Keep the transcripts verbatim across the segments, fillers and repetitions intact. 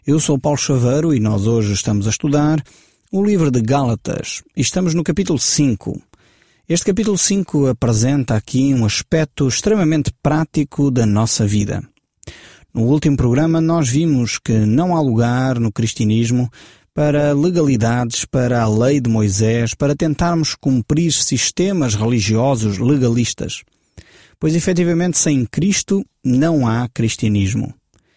Eu sou Paulo Chaveiro e nós hoje estamos a estudar o livro de Gálatas e estamos no capítulo cinco. Este capítulo cinco apresenta aqui um aspecto extremamente prático da nossa vida. No último programa nós vimos que não há lugar no cristianismo para legalidades, para a lei de Moisés, para tentarmos cumprir sistemas religiosos legalistas. Pois efetivamente sem Cristo não há cristianismo.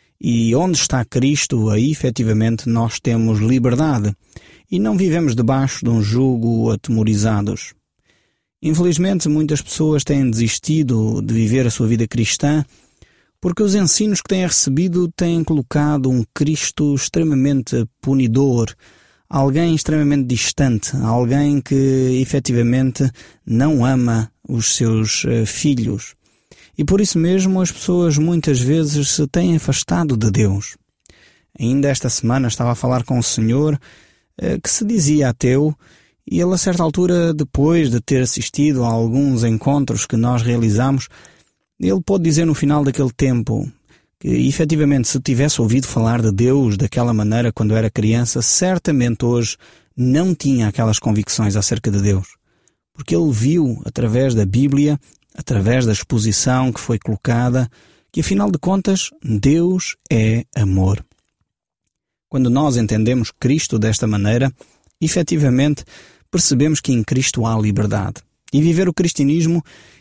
E onde está Cristo, aí efetivamente nós temos liberdade e não vivemos debaixo de um jugo atemorizados. Infelizmente muitas pessoas têm desistido de viver a sua vida cristã porque os ensinos que têm recebido têm colocado um Cristo extremamente punidor, alguém extremamente distante, alguém que efetivamente não ama os seus uh, filhos. E por isso mesmo as pessoas muitas vezes se têm afastado de Deus. Ainda esta semana estava a falar com um senhor uh, que se dizia ateu e ele a certa altura, depois de ter assistido a alguns encontros que nós realizamos, ele pôde dizer no final daquele tempo que efetivamente se tivesse ouvido falar de Deus daquela maneira quando era criança, certamente hoje não tinha aquelas convicções acerca de Deus. Porque ele viu através da Bíblia, através da exposição que foi colocada, que afinal de contas Deus é amor. Quando nós entendemos Cristo desta maneira, efetivamente percebemos que em Cristo há liberdade. E viver o cristianismo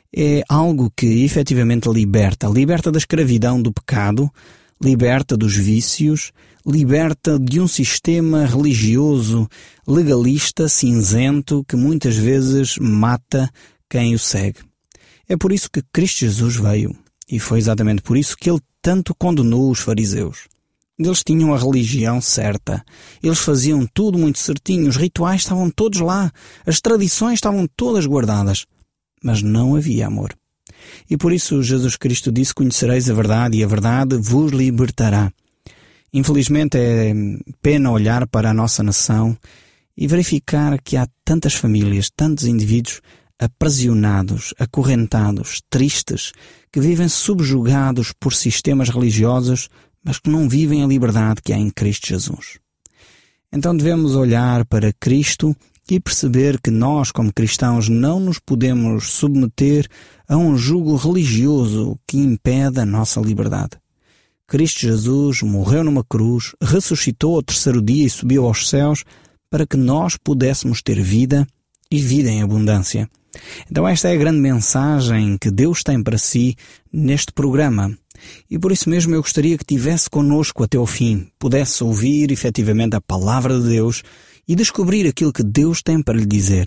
é algo que efetivamente liberta. Liberta da escravidão do pecado, liberta dos vícios, liberta de um sistema religioso legalista, cinzento, que muitas vezes mata quem o segue. É por isso que Cristo Jesus veio, e foi exatamente por isso que ele tanto condenou os fariseus. Eles tinham a religião certa, eles faziam tudo muito certinho, os rituais estavam todos lá, as tradições estavam todas guardadas, mas não havia amor. E por isso Jesus Cristo disse: conhecereis a verdade e a verdade vos libertará. Infelizmente é pena olhar para a nossa nação e verificar que há tantas famílias, tantos indivíduos aprisionados, acorrentados, tristes, que vivem subjugados por sistemas religiosos, mas que não vivem a liberdade que há em Cristo Jesus. Então devemos olhar para Cristo e perceber que nós, como cristãos, não nos podemos submeter a um jugo religioso que impede a nossa liberdade. Cristo Jesus morreu numa cruz, ressuscitou ao terceiro dia e subiu aos céus para que nós pudéssemos ter vida e vida em abundância. Então esta é a grande mensagem que Deus tem para si neste programa. E por isso mesmo eu gostaria que estivesse connosco até ao fim, pudesse ouvir efetivamente a palavra de Deus e descobrir aquilo que Deus tem para lhe dizer.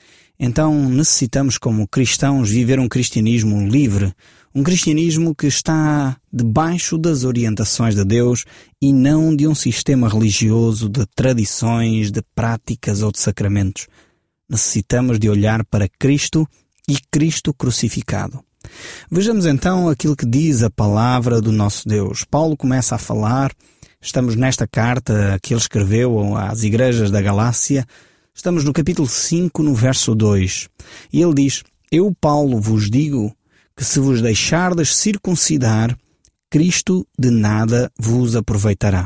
Então necessitamos, como cristãos, viver um cristianismo livre, um cristianismo que está debaixo das orientações de Deus e não de um sistema religioso de tradições, de práticas ou de sacramentos. Necessitamos de olhar para Cristo e Cristo crucificado. Vejamos então aquilo que diz a palavra do nosso Deus. Paulo começa a falar, estamos nesta carta que ele escreveu às igrejas da Galácia, estamos no capítulo cinco, no verso dois. E ele diz: eu, Paulo, vos digo que se vos deixardes circuncidar, Cristo de nada vos aproveitará.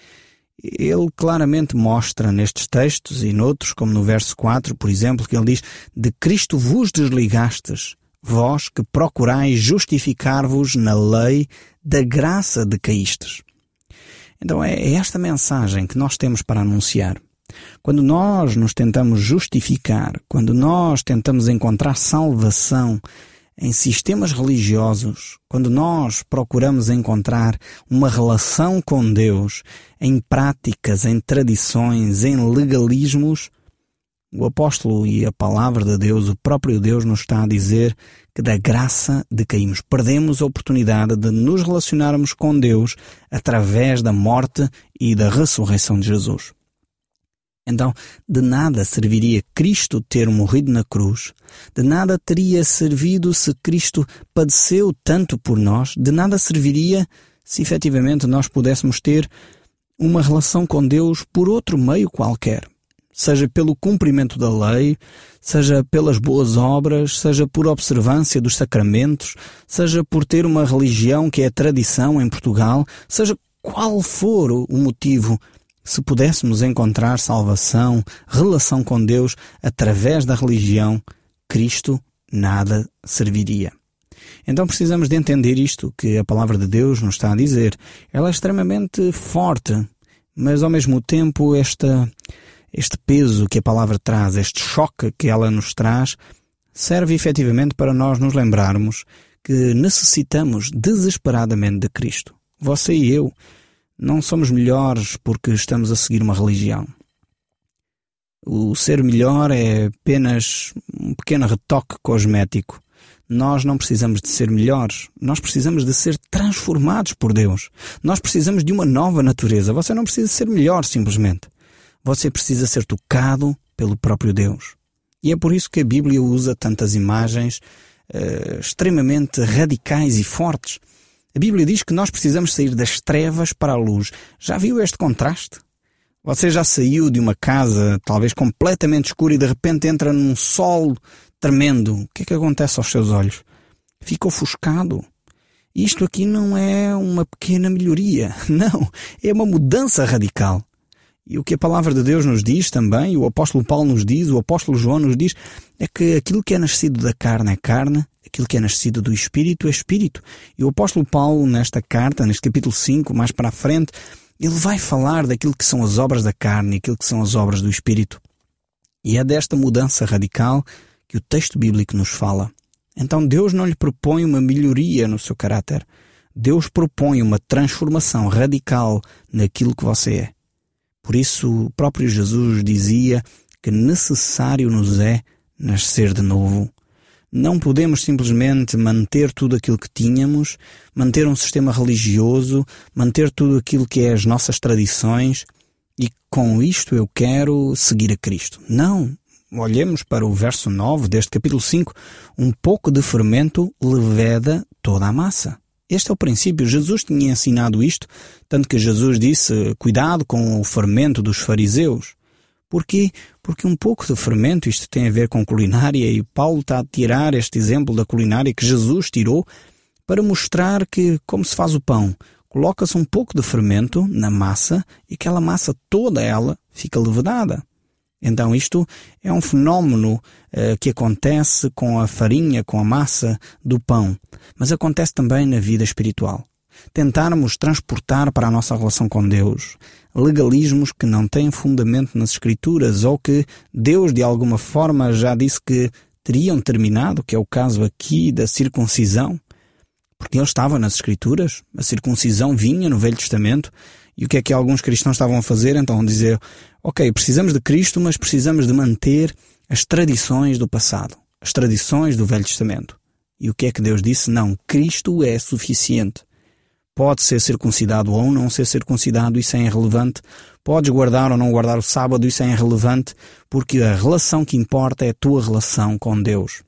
Ele claramente mostra nestes textos e noutros, como no verso quatro, por exemplo, que ele diz: de Cristo vos desligastes, vós que procurais justificar-vos na lei da graça de caístes. Então é esta mensagem que nós temos para anunciar. Quando nós nos tentamos justificar, quando nós tentamos encontrar salvação em sistemas religiosos, quando nós procuramos encontrar uma relação com Deus em práticas, em tradições, em legalismos, o apóstolo e a palavra de Deus, o próprio Deus nos está a dizer que da graça decaímos. Perdemos a oportunidade de nos relacionarmos com Deus através da morte e da ressurreição de Jesus. Então, de nada serviria Cristo ter morrido na cruz, de nada teria servido se Cristo padeceu tanto por nós, de nada serviria se efetivamente nós pudéssemos ter uma relação com Deus por outro meio qualquer. Seja pelo cumprimento da lei, seja pelas boas obras, seja por observância dos sacramentos, seja por ter uma religião que é tradição em Portugal, seja qual for o motivo, se pudéssemos encontrar salvação, relação com Deus através da religião, Cristo nada serviria. Então precisamos de entender isto que a palavra de Deus nos está a dizer. Ela é extremamente forte, mas ao mesmo tempo esta, este peso que a palavra traz, este choque que ela nos traz, serve efetivamente para nós nos lembrarmos que necessitamos desesperadamente de Cristo. Você e eu não somos melhores porque estamos a seguir uma religião. O ser melhor é apenas um pequeno retoque cosmético. Nós não precisamos de ser melhores. Nós precisamos de ser transformados por Deus. Nós precisamos de uma nova natureza. Você não precisa ser melhor simplesmente. Você precisa ser tocado pelo próprio Deus. E é por isso que a Bíblia usa tantas imagens uh, extremamente radicais e fortes. A Bíblia diz que nós precisamos sair das trevas para a luz. Já viu este contraste? Você já saiu de uma casa talvez completamente escura e de repente entra num sol tremendo. O que é que acontece aos seus olhos? Fica ofuscado. Isto aqui não é uma pequena melhoria. Não, é uma mudança radical. E o que a palavra de Deus nos diz também, o apóstolo Paulo nos diz, o apóstolo João nos diz, é que aquilo que é nascido da carne é carne, aquilo que é nascido do Espírito é Espírito. E o apóstolo Paulo, nesta carta, neste capítulo cinco, mais para a frente, ele vai falar daquilo que são as obras da carne e aquilo que são as obras do Espírito. E é desta mudança radical que o texto bíblico nos fala. Então Deus não lhe propõe uma melhoria no seu caráter. Deus propõe uma transformação radical naquilo que você é. Por isso, o próprio Jesus dizia que necessário nos é nascer de novo. Não podemos simplesmente manter tudo aquilo que tínhamos, manter um sistema religioso, manter tudo aquilo que é as nossas tradições e com isto eu quero seguir a Cristo. Não. Olhemos para o verso nove deste capítulo cinco. Um pouco de fermento leveda toda a massa. Este é o princípio. Jesus tinha ensinado isto, tanto que Jesus disse, cuidado com o fermento dos fariseus. Porquê? Porque um pouco de fermento, isto tem a ver com culinária, e Paulo está a tirar este exemplo da culinária que Jesus tirou para mostrar que, como se faz o pão, coloca-se um pouco de fermento na massa e aquela massa toda ela fica levedada. Então isto é um fenómeno uh, que acontece com a farinha, com a massa do pão, mas acontece também na vida espiritual. Tentarmos transportar para a nossa relação com Deus legalismos que não têm fundamento nas Escrituras ou que Deus de alguma forma já disse que teriam terminado, que é o caso aqui da circuncisão, porque ele estava nas Escrituras, a circuncisão vinha no Velho Testamento. E o que é que alguns cristãos estavam a fazer? Então dizer, ok, precisamos de Cristo, mas precisamos de manter as tradições do passado, as tradições do Velho Testamento. E o que é que Deus disse? Não, Cristo é suficiente. Pode ser circuncidado ou não ser circuncidado, isso é irrelevante. Podes guardar ou não guardar o sábado, isso é irrelevante, porque a relação que importa é a tua relação com Deus.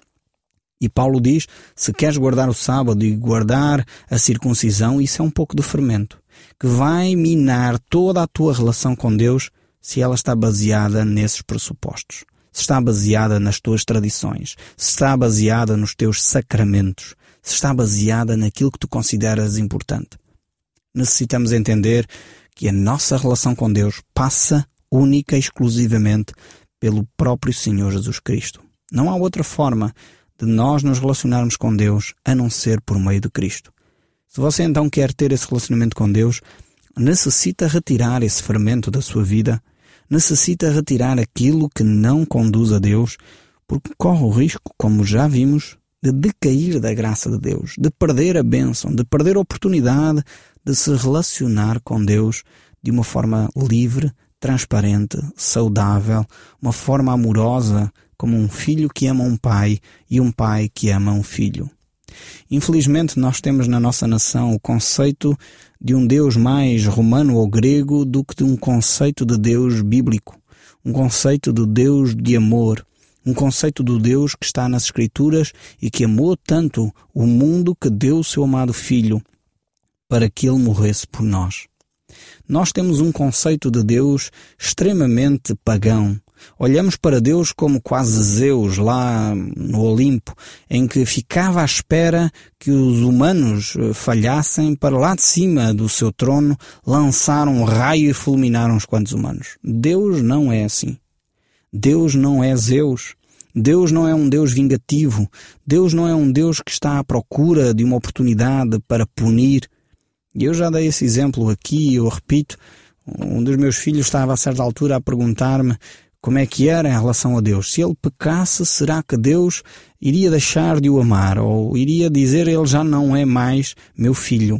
E Paulo diz, se queres guardar o sábado e guardar a circuncisão, isso é um pouco de fermento, que vai minar toda a tua relação com Deus se ela está baseada nesses pressupostos. Se está baseada nas tuas tradições, se está baseada nos teus sacramentos, se está baseada naquilo que tu consideras importante. Necessitamos entender que a nossa relação com Deus passa única e exclusivamente pelo próprio Senhor Jesus Cristo. Não há outra forma de nós nos relacionarmos com Deus a não ser por meio de Cristo. Se você então quer ter esse relacionamento com Deus, necessita retirar esse fermento da sua vida, necessita retirar aquilo que não conduz a Deus, porque corre o risco, como já vimos, de decair da graça de Deus, de perder a bênção, de perder a oportunidade de se relacionar com Deus de uma forma livre, transparente, saudável, uma forma amorosa, como um filho que ama um pai e um pai que ama um filho. Infelizmente, nós temos na nossa nação o conceito de um Deus mais romano ou grego do que de um conceito de Deus bíblico, um conceito de Deus de amor, um conceito do Deus que está nas Escrituras e que amou tanto o mundo que deu o seu amado Filho para que ele morresse por nós. Nós temos um conceito de Deus extremamente pagão, Olhamos para Deus como quase Zeus lá no Olimpo, em que ficava à espera que os humanos falhassem para lá de cima do seu trono lançar um raio e fulminar uns quantos humanos. Deus não é assim. Deus não é Zeus. Deus não é um Deus vingativo. Deus não é um Deus que está à procura de uma oportunidade para punir. E eu já dei esse exemplo aqui, eu repito. Um dos meus filhos estava a certa altura a perguntar-me como é que era em relação a Deus. Se ele pecasse, será que Deus iria deixar de o amar? Ou iria dizer ele já não é mais meu filho?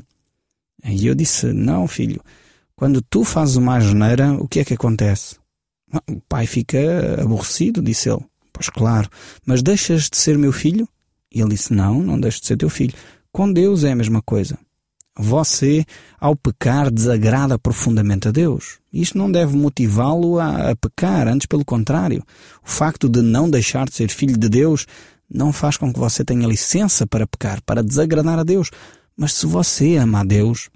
E eu disse, não filho, quando tu fazes uma asneira, o que é que acontece? O pai fica aborrecido, disse ele. Pois claro, mas deixas de ser meu filho? E ele disse, não, não deixo de ser teu filho. Com Deus é a mesma coisa. Você, ao pecar, desagrada profundamente a Deus. Isto não deve motivá-lo a, a pecar, antes pelo contrário. O facto de não deixar de ser filho de Deus não faz com que você tenha licença para pecar, para desagradar a Deus. Mas se você ama a Deus,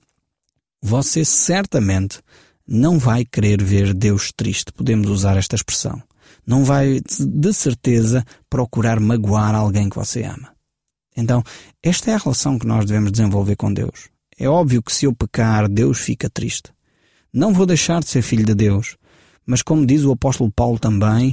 você certamente não vai querer ver Deus triste, podemos usar esta expressão. Não vai, de certeza, procurar magoar alguém que você ama. Então, esta é a relação que nós devemos desenvolver com Deus. É óbvio que se eu pecar, Deus fica triste. Não vou deixar de ser filho de Deus, mas como diz o apóstolo Paulo também,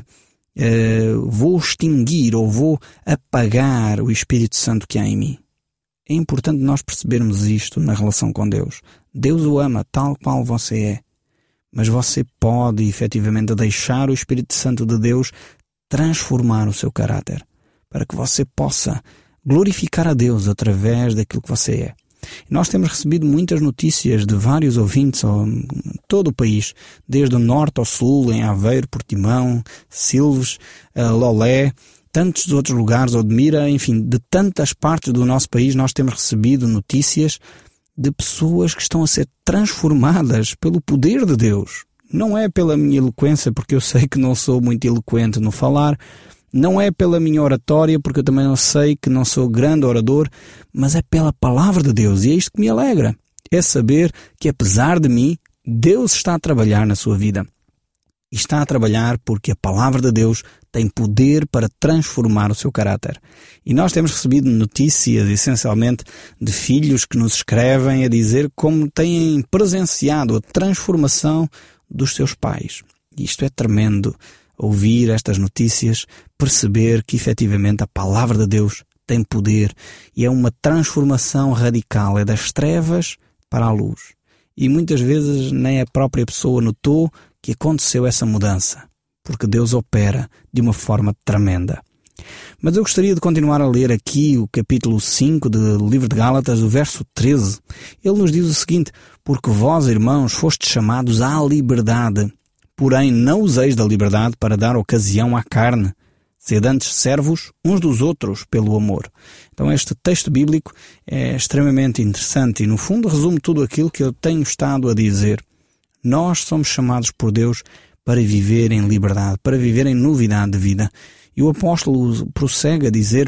eh, vou extinguir ou vou apagar o Espírito Santo que há em mim. É importante nós percebermos isto na relação com Deus. Deus o ama tal qual você é, mas você pode efetivamente deixar o Espírito Santo de Deus transformar o seu caráter, para que você possa glorificar a Deus através daquilo que você é. Nós temos recebido muitas notícias de vários ouvintes em todo o país, desde o norte ao sul, em Aveiro, Portimão, Silves, Lolé, tantos outros lugares, Odmira, enfim, de tantas partes do nosso país nós temos recebido notícias de pessoas que estão a ser transformadas pelo poder de Deus. Não é pela minha eloquência, porque eu sei que não sou muito eloquente no falar, não é pela minha oratória, porque eu também não sei que não sou grande orador, mas é pela palavra de Deus. E é isto que me alegra. É saber que apesar de mim, Deus está a trabalhar na sua vida. E está a trabalhar porque a palavra de Deus tem poder para transformar o seu caráter. E nós temos recebido notícias, essencialmente, de filhos que nos escrevem a dizer como têm presenciado a transformação dos seus pais. E isto é tremendo. Ouvir estas notícias, perceber que efetivamente a palavra de Deus tem poder e é uma transformação radical, é das trevas para a luz. E muitas vezes nem a própria pessoa notou que aconteceu essa mudança, porque Deus opera de uma forma tremenda. Mas eu gostaria de continuar a ler aqui o capítulo cinco do livro de Gálatas, o verso treze. Ele nos diz o seguinte, porque vós, irmãos, fostes chamados à liberdade, porém não useis da liberdade para dar ocasião à carne. Sede antes servos uns dos outros pelo amor. Então este texto bíblico é extremamente interessante e no fundo resume tudo aquilo que eu tenho estado a dizer. Nós somos chamados por Deus para viver em liberdade, para viver em novidade de vida. E o apóstolo prossegue a dizer,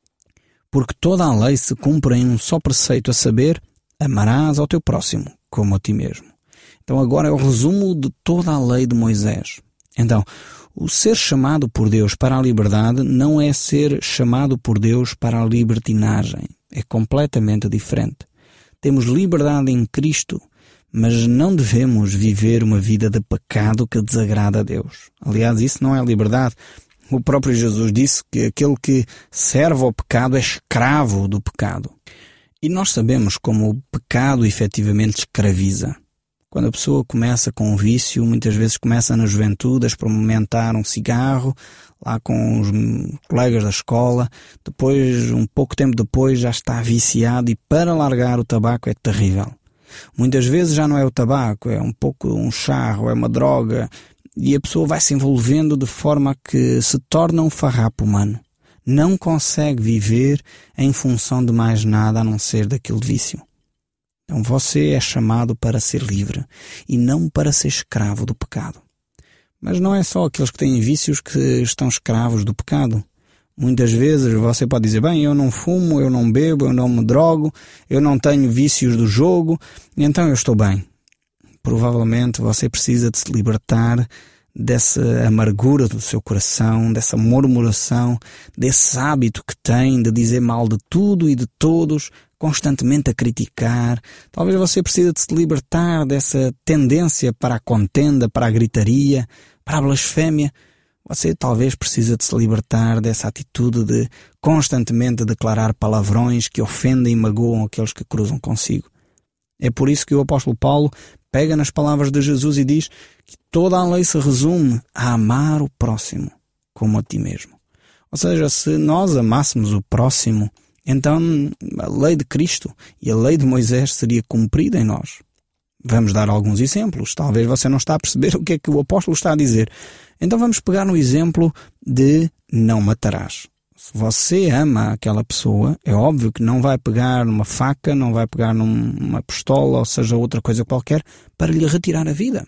porque toda a lei se cumpre em um só preceito, a saber, amarás ao teu próximo como a ti mesmo. Então agora é o resumo de toda a lei de Moisés. Então, o ser chamado por Deus para a liberdade não é ser chamado por Deus para a libertinagem. É completamente diferente. Temos liberdade em Cristo, mas não devemos viver uma vida de pecado que desagrada a Deus. Aliás, isso não é liberdade. O próprio Jesus disse que aquele que serve ao pecado é escravo do pecado. E nós sabemos como o pecado efetivamente escraviza. Quando a pessoa começa com um vício, muitas vezes começa na juventude a experimentar um cigarro, lá com os colegas da escola, depois, um pouco tempo depois, já está viciado e para largar o tabaco é terrível. Muitas vezes já não é o tabaco, é um pouco um charro, é uma droga, e a pessoa vai se envolvendo de forma que se torna um farrapo humano. Não consegue viver em função de mais nada a não ser daquele vício. Então você é chamado para ser livre e não para ser escravo do pecado. Mas não é só aqueles que têm vícios que estão escravos do pecado. Muitas vezes você pode dizer, bem, eu não fumo, eu não bebo, eu não me drogo, eu não tenho vícios do jogo, então eu estou bem. Provavelmente você precisa de se libertar dessa amargura do seu coração, dessa murmuração, desse hábito que tem de dizer mal de tudo e de todos, constantemente a criticar. Talvez você precise de se libertar dessa tendência para a contenda, para a gritaria, para a blasfémia. Você talvez precise de se libertar dessa atitude de constantemente declarar palavrões que ofendem e magoam aqueles que cruzam consigo. É por isso que o apóstolo Paulo pega nas palavras de Jesus e diz que toda a lei se resume a amar o próximo como a ti mesmo. Ou seja, se nós amássemos o próximo, então a lei de Cristo e a lei de Moisés seria cumprida em nós. Vamos dar alguns exemplos. Talvez você não está a perceber o que é que o apóstolo está a dizer. Então vamos pegar no exemplo de não matarás. Se você ama aquela pessoa, é óbvio que não vai pegar numa faca, não vai pegar numa pistola, ou seja, outra coisa qualquer, para lhe retirar a vida.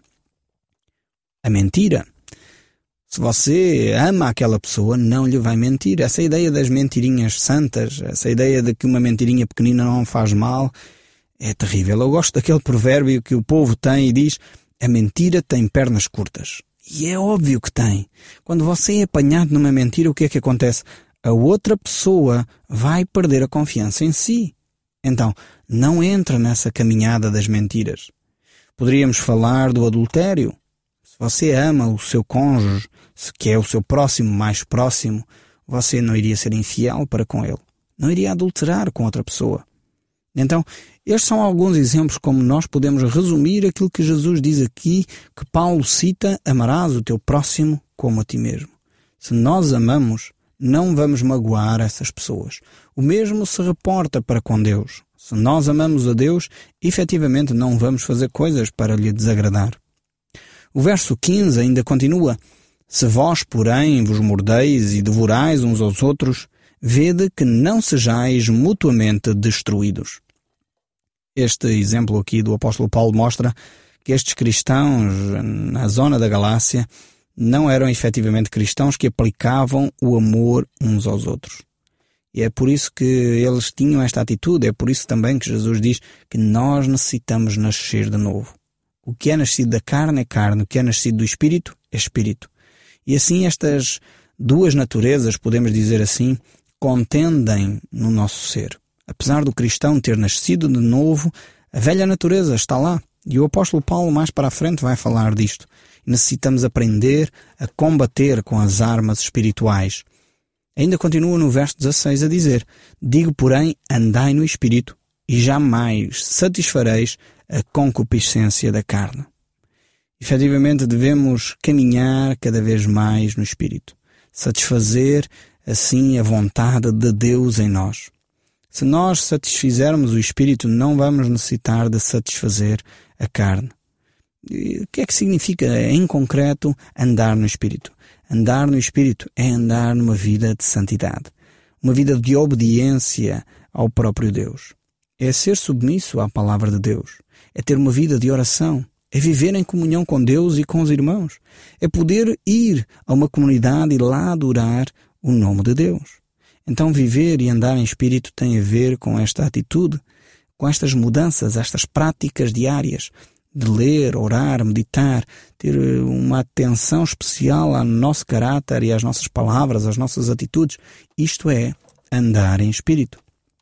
A mentira. Se você ama aquela pessoa, não lhe vai mentir. Essa ideia das mentirinhas santas, essa ideia de que uma mentirinha pequenina não faz mal, é terrível. Eu gosto daquele provérbio que o povo tem e diz: a mentira tem pernas curtas. E é óbvio que tem. Quando você é apanhado numa mentira, o que é que acontece? A outra pessoa vai perder a confiança em si. Então, não entra nessa caminhada das mentiras. Poderíamos falar do adultério. Se você ama o seu cônjuge, que é o seu próximo mais próximo, você não iria ser infiel para com ele. Não iria adulterar com outra pessoa. Então, estes são alguns exemplos como nós podemos resumir aquilo que Jesus diz aqui, que Paulo cita: amarás o teu próximo como a ti mesmo. Se nós amamos, não vamos magoar essas pessoas. O mesmo se reporta para com Deus. Se nós amamos a Deus, efetivamente não vamos fazer coisas para lhe desagradar. O verso quinze ainda continua: se vós, porém, vos mordeis e devorais uns aos outros, vede que não sejais mutuamente destruídos. Este exemplo aqui do apóstolo Paulo mostra que estes cristãos na zona da Galácia não eram efetivamente cristãos que aplicavam o amor uns aos outros. E é por isso que eles tinham esta atitude, é por isso também que Jesus diz que nós necessitamos nascer de novo. O que é nascido da carne é carne, o que é nascido do Espírito é Espírito. E assim estas duas naturezas, podemos dizer assim, contendem no nosso ser. Apesar do cristão ter nascido de novo, a velha natureza está lá. E o apóstolo Paulo mais para a frente vai falar disto. Necessitamos aprender a combater com as armas espirituais. Ainda continua no verso dezasseis a dizer: digo, porém, andai no Espírito, e jamais satisfareis a concupiscência da carne. Efetivamente devemos caminhar cada vez mais no Espírito. Satisfazer, assim, a vontade de Deus em nós. Se nós satisfizermos o Espírito, não vamos necessitar de satisfazer a carne. E o que é que significa, em concreto, andar no Espírito? Andar no Espírito é andar numa vida de santidade, uma vida de obediência ao próprio Deus. É ser submisso à palavra de Deus, é ter uma vida de oração, é viver em comunhão com Deus e com os irmãos, é poder ir a uma comunidade e lá adorar o nome de Deus. Então viver e andar em Espírito tem a ver com esta atitude, com estas mudanças, estas práticas diárias de ler, orar, meditar, ter uma atenção especial ao nosso caráter e às nossas palavras, às nossas atitudes. Isto é andar em Espírito.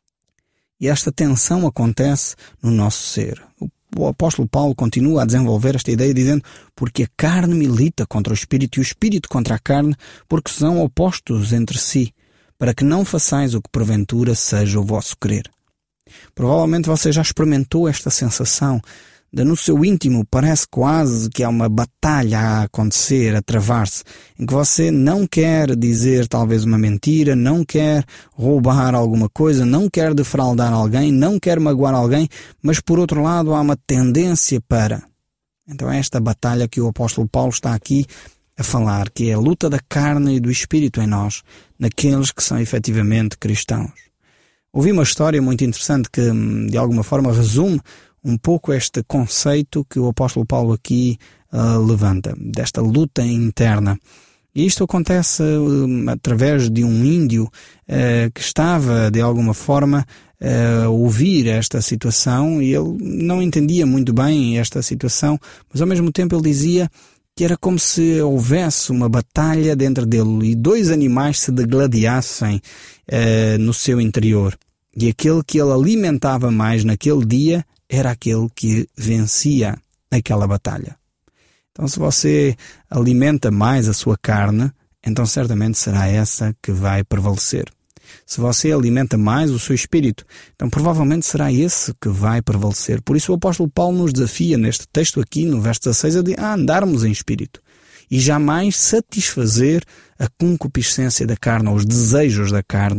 E esta tensão acontece no nosso ser. O apóstolo Paulo continua a desenvolver esta ideia dizendo: porque a carne milita contra o Espírito e o Espírito contra a carne, porque são opostos entre si, para que não façais o que porventura seja o vosso querer. Provavelmente você já experimentou esta sensação de, no seu íntimo, parece quase que há uma batalha a acontecer, a travar-se, em que você não quer dizer talvez uma mentira, não quer roubar alguma coisa, não quer defraudar alguém, não quer magoar alguém, mas por outro lado há uma tendência para. Então é esta batalha que o apóstolo Paulo está aqui a falar, que é a luta da carne e do Espírito em nós, naqueles que são efetivamente cristãos. Ouvi uma história muito interessante que, de alguma forma, resume um pouco este conceito que o apóstolo Paulo aqui uh, levanta, desta luta interna. E isto acontece uh, através de um índio uh, que estava, de alguma forma, uh, a ouvir esta situação, e ele não entendia muito bem esta situação, mas ao mesmo tempo ele dizia que era como se houvesse uma batalha dentro dele e dois animais se degladiassem uh, no seu interior. E aquele que ele alimentava mais naquele dia era aquele que vencia aquela batalha. Então, se você alimenta mais a sua carne, então certamente será essa que vai prevalecer. Se você alimenta mais o seu espírito, então provavelmente será esse que vai prevalecer. Por isso o apóstolo Paulo nos desafia neste texto aqui, no verso dezasseis, a andarmos em espírito e jamais satisfazer a concupiscência da carne, ou os desejos da carne.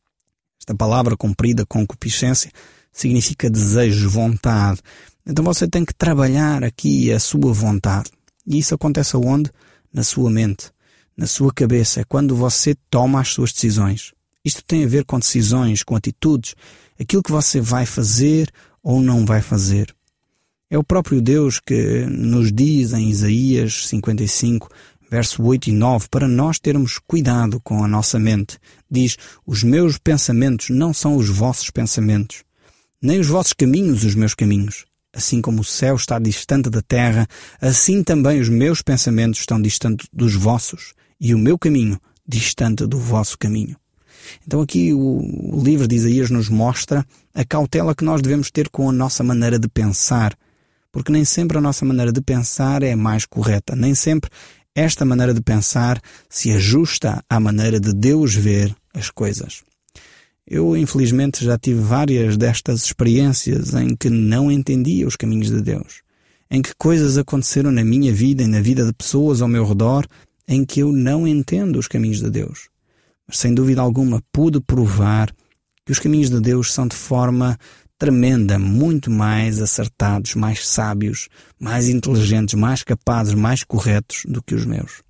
Esta palavra comprida, concupiscência, significa desejo, vontade. Então você tem que trabalhar aqui a sua vontade. E isso acontece aonde? Na sua mente, na sua cabeça. É quando você toma as suas decisões. Isto tem a ver com decisões, com atitudes, aquilo que você vai fazer ou não vai fazer. É o próprio Deus que nos diz em Isaías cinquenta e cinco, verso oito e nove, para nós termos cuidado com a nossa mente. Diz, os meus pensamentos não são os vossos pensamentos, nem os vossos caminhos os meus caminhos. Assim como o céu está distante da terra, assim também os meus pensamentos estão distantes dos vossos, e o meu caminho distante do vosso caminho. Então aqui o, o livro de Isaías nos mostra a cautela que nós devemos ter com a nossa maneira de pensar, porque nem sempre a nossa maneira de pensar é a mais correta, nem sempre esta maneira de pensar se ajusta à maneira de Deus ver as coisas. Eu, infelizmente, já tive várias destas experiências em que não entendia os caminhos de Deus, em que coisas aconteceram na minha vida e na vida de pessoas ao meu redor em que eu não entendo os caminhos de Deus. Mas, sem dúvida alguma, pude provar que os caminhos de Deus são de forma tremenda, muito mais acertados, mais sábios, mais inteligentes, mais capazes, mais corretos do que os meus.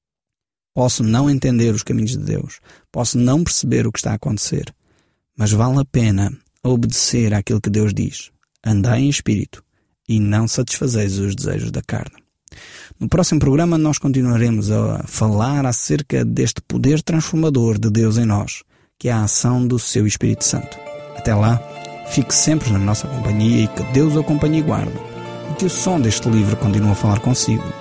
Posso não entender os caminhos de Deus, posso não perceber o que está a acontecer, mas vale a pena obedecer àquilo que Deus diz. Andai em espírito e não satisfazeis os desejos da carne. No próximo programa nós continuaremos a falar acerca deste poder transformador de Deus em nós, que é a ação do seu Espírito Santo. Até lá, fique sempre na nossa companhia e que Deus o acompanhe e guarde, e que o som deste livro continue a falar consigo